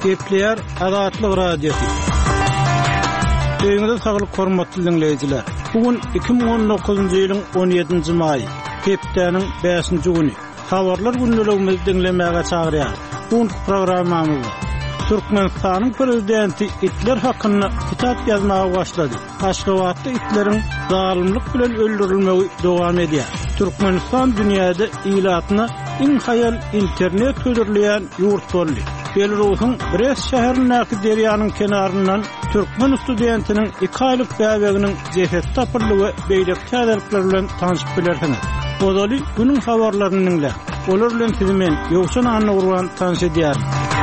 Kepler Adatlyk radiosu. Öňüňizde saglyk hormatly dinleýijiler. Bugün 2019-njy ýylyň 17-nji maýy, hepdeniň 5-nji güni. Habarlar gündäligimizi dinlemäge çagyrýar. Bu programmamyzda Türkmenistanyň prezidenti itler hakkında kitap yazmağa başladı. Aşgabatda itlerin zalımlyk bilen öldürilmegi dowam edýär. Türkmenistan dünýäde ilatyna iň hayal internet ködürleýän ýurt boldy. Belarus'un Brest şäherindäki derýanyň kenaryndan Türkmen studentiniň 2 aýlyk bäbeginiň jeseti tapyldygy beýlek täzelikler bilen tanyşyp bilersiňiz. Odaly günüň habarlaryny dinle. Olar bilen sizimen ýoksan anny urgan tanış edýär.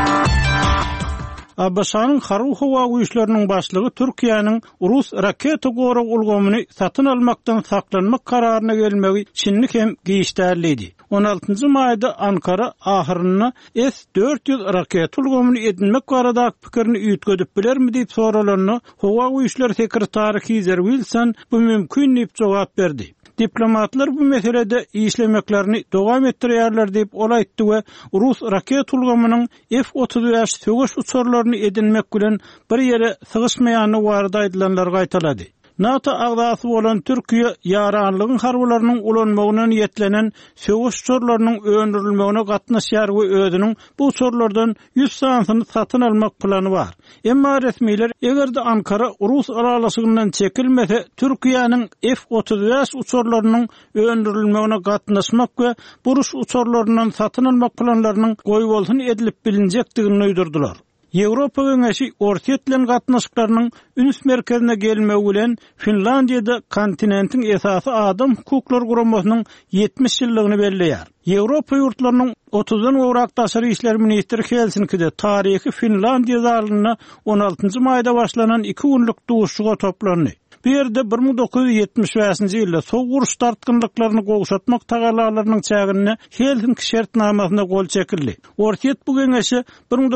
Abbaşanyň Haruh howa güýçleriniň başlygy Türkiýanyň Rus raketa gorag ulgamyny satyn almakdan saklanmak kararyna gelmegi çinlik hem giýişdärlidi. 16-njy maýda Ankara ahyryna S-400 raket ulgamyny edinmek baradaky pikirini üýtgedip bilermi diýip soralanyny howa güýçleri sekretary Kizer Wilson bu mümkin diýip jogap berdi. Diplomatlar bu meselede işlemeklerini dowam etdirýärler diýip ol aýtdy we Rus raket ulgamynyň F-35 söwüş uçurlaryny edinmek bilen bir ýere sygyşmaýany barada aýdylanlar gaýtalady. NATO agdasy bolan Türkiýe ýaranlygyň harbalarynyň ulanmagyna niýetlenen söwüş uçurlarynyň öňdürilmegine gatnaşýar we özüniň bu uçurlardan 100 sanyny satyn almak plany bar. Emma resmiler egerde Ankara Rus aralaşygyndan çekilmese Türkiýanyň F-35 uçurlarynyň öňdürilmegine gatnaşmak we buruş uçurlaryndan satyn almak planlarynyň goýbolsyn edilip bilinjekdigini öýdürdiler. Ýewropa Geňeşi Orsetlen gatnaşyklarynyň üns merkezine gelmegi bilen Finlandiýada kontinentiň esasy adam hukuklary guramasynyň 70 ýyllygyny belleýär. Ýewropa ýurtlarynyň 30-dan gowrak daşary işler ministri Helsinki'de tarihi Finlandiýa zalyna 16-njy maýda başlanan 2 günlük duşuşga toplandy. Bu ýerde 1975-nji ýylda sow guruş tartgynlyklaryny gowşatmak tagalalarynyň çägine Helsinki şertnamasyna gol çekildi. Orset bu geňeşi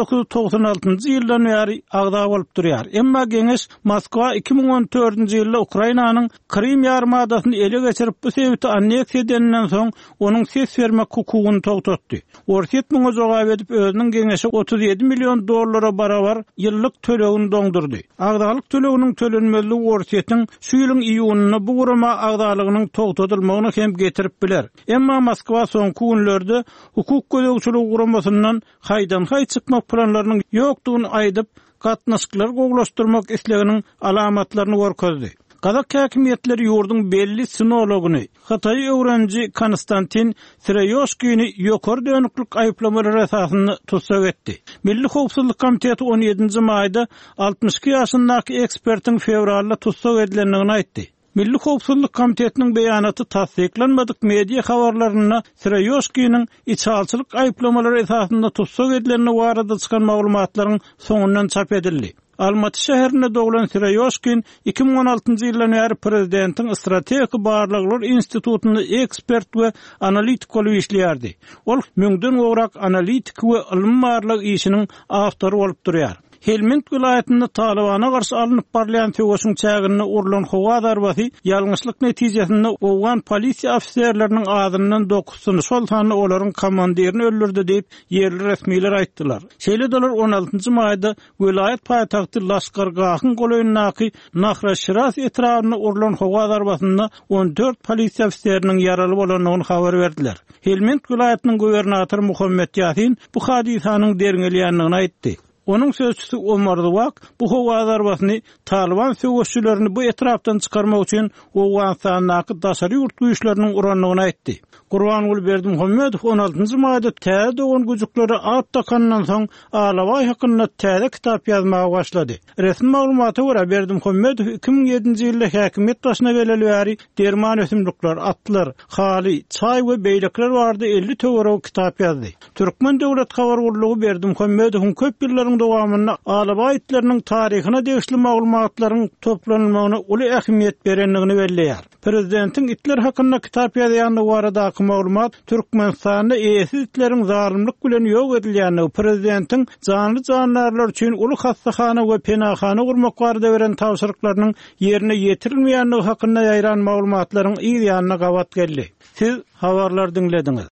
1996-njy ýyldan bäri agda bolup durýar. Emma geňeş Moskwa 2014-nji ýylda Ukrainanyň Krim ýarymadasyny ele geçirip bu sebäpli anneksiýa edenden soň onuň ses bermek hukugyny togtatdy. Orset muňa jogap edip özüniň geňeşi 37 milyon dollara barabar ýyllyk tölegini doňdurdy. Agdalyk töleginiň tölenmezligi Orsetniň şu ýylyň iýunyna bu gurama agdalygynyň togtatylmagyna hem getirip biler. Emma Moskwa soňky günlerde hukuk gözegçiligi guramasyndan haýdan-haý çykmak planlarynyň ýokdugyny aýdyp gatnaşyklar gowlaşdyrmak isleginiň alamatlaryny görkezdi. Kazak häkimetleri ýurduň belli sinologuny, Hataý öwrenji Konstantin Sirayoshkyny ýokary dönüklik aýplamalary esasyny tutsak etdi. Milli Howpsuzlyk Komiteti 17-nji maýda 62 ýaşyndaky ekspertiň fevralda tutsak edilendigini aýtdy. Milli Howpsuzlyk Komitetiniň beýanaty tasdiklanmadyk media habarlaryna Sirayoshkynyň içhalçylyk aýplamalary esasynda tutsak edilenine barada çykan maglumatlaryň soňundan çap edildi. Almaty şäherinde doglan Sirayoshkin 2016-njy ýyldan bäri prezidentiň strategik barlyklar institutunda ekspert we analitik bolup işleýärdi. Ol müňden gowrak analitik we ilmi barlyk işiniň awtory bolup durýar. Helmand vilayatyny Talibana garşy alınıp barlayan söwüşüň çägine urulan howa darbasy ýalňyşlyk netijesinde owgan polisiýa ofisiýerleriniň adyndan 9-syny şol sany olaryň komandirini öldürdi diýip ýerli resmiler aýtdylar. Şeýledeler 16-njy maýda vilayat paýtagty Laşkargahyň goýundaky Nahra Şiraz etrawyna urulan howa darbasynda 14 polisiýa ofisiýeriniň ýaraly bolanyny habar berdiler. Helmand vilayatynyň gubernatory Muhammed Ýasin bu hadisanyň derňelýändigini aýtdy. Onun sözçüsü Omar Duvak bu howa darbasyny Taliban söwüşçülerini bu etrapdan çykarmak üçin Owganistanyň daşary ýurt güýçleriniň uranlygyny aýtdy. Gurbanguly Berdimuhammedow 16-njy maýda täze dogan güjükleri at takandan soň Alaway hakynda täze kitap ýazmaga başlady. Resmi maglumata görä Berdimuhammedow 2007-nji ýylda häkimet başyna geleli bäri derman ösümlikler, atlar, haly, çay we beýlekler barada 50 töwerek kitap ýazdy. Türkmen döwlet habar gurulugy Berdimuhammedowyň köp ýyllaryň dowamynda Alaway itleriniň taryhyna degişli maglumatlaryň toplanmagyna uly ähmiýet berenligini belleýär. Prezidentiň itler hakynda kitap ýazýany barada maglumat Türkmenistanda eýesiz itleriň zalymlyk bilen ýok edilýäni, prezidentiň canly jandarlar üçin uly hassahana we penahana gurmak barada beren tawşyryklarynyň ýerine ýetirilmeýändigi hakynda ýaýran maglumatlaryň ýygyna gawat geldi. Siz habarlar dinlediňiz.